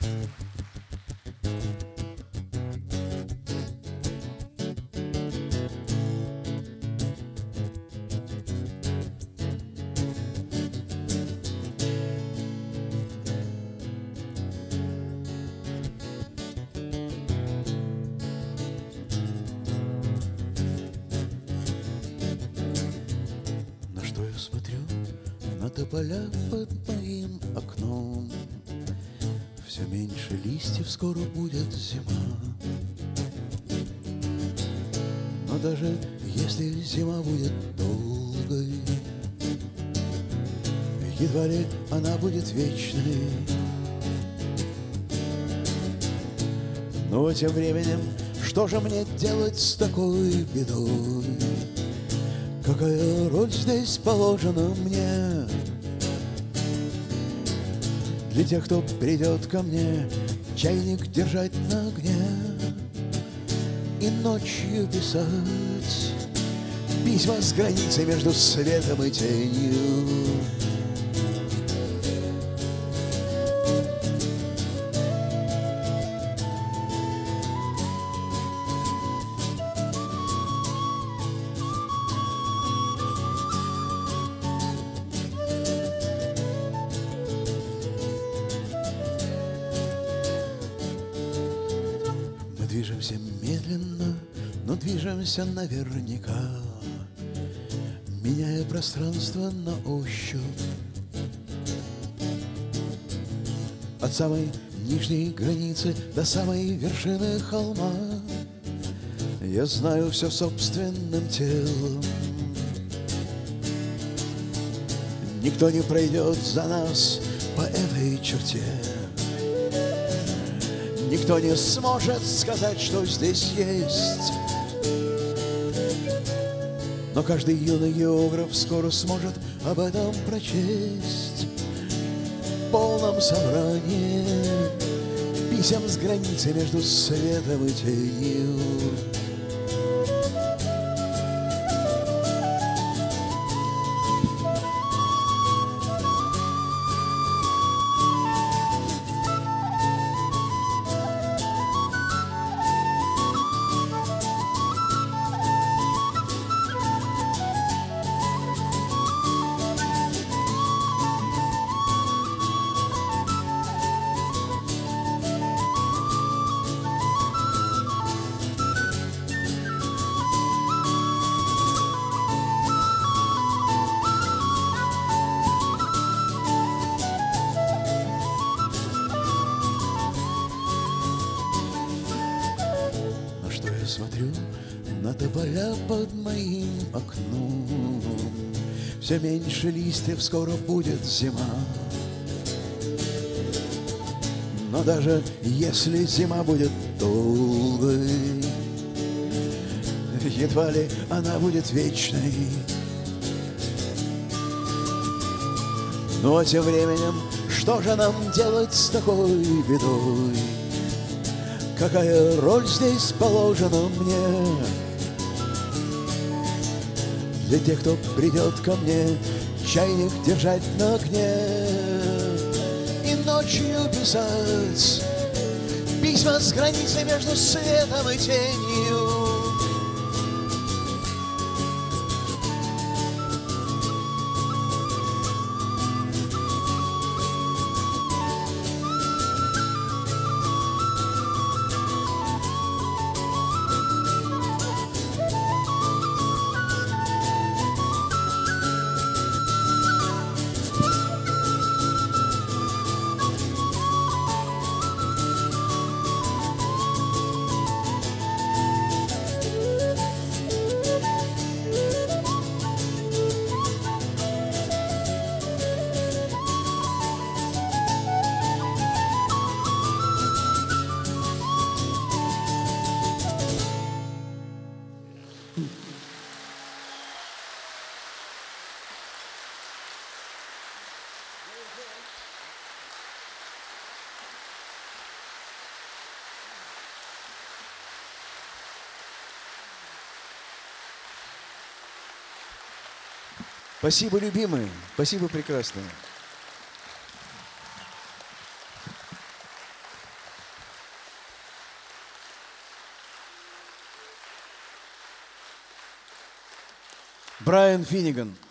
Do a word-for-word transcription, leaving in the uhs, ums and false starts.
Поля под моим окном, все меньше листьев, скоро будет зима. Но даже если зима будет долгой, едва ли она будет вечной. Но тем временем, что же мне делать с такой бедой? Какая роль здесь положена мне? Для тех, кто придет ко мне, чайник держать на огне и ночью писать письма с границей между светом и тенью. Движемся медленно, но движемся наверняка, меняя пространство на ощупь. От самой нижней границы до самой вершины холма я знаю все собственным телом. Никто не пройдет за нас по этой черте. Никто не сможет сказать, что здесь есть. Но каждый юный географ скоро сможет об этом прочесть в полном собрании писем с границей между светом и тенью. Смотрю на тополя под моим окном, все меньше листьев, скоро будет зима. Но даже если зима будет долгой, едва ли она будет вечной. Но тем временем, что же нам делать с такой бедой? Какая роль здесь положена мне? Для тех, кто придет ко мне, чайник держать на огне и ночью писать письма с границей между светом и тенью. Спасибо, любимые. Спасибо, прекрасные. Брайан Финниган.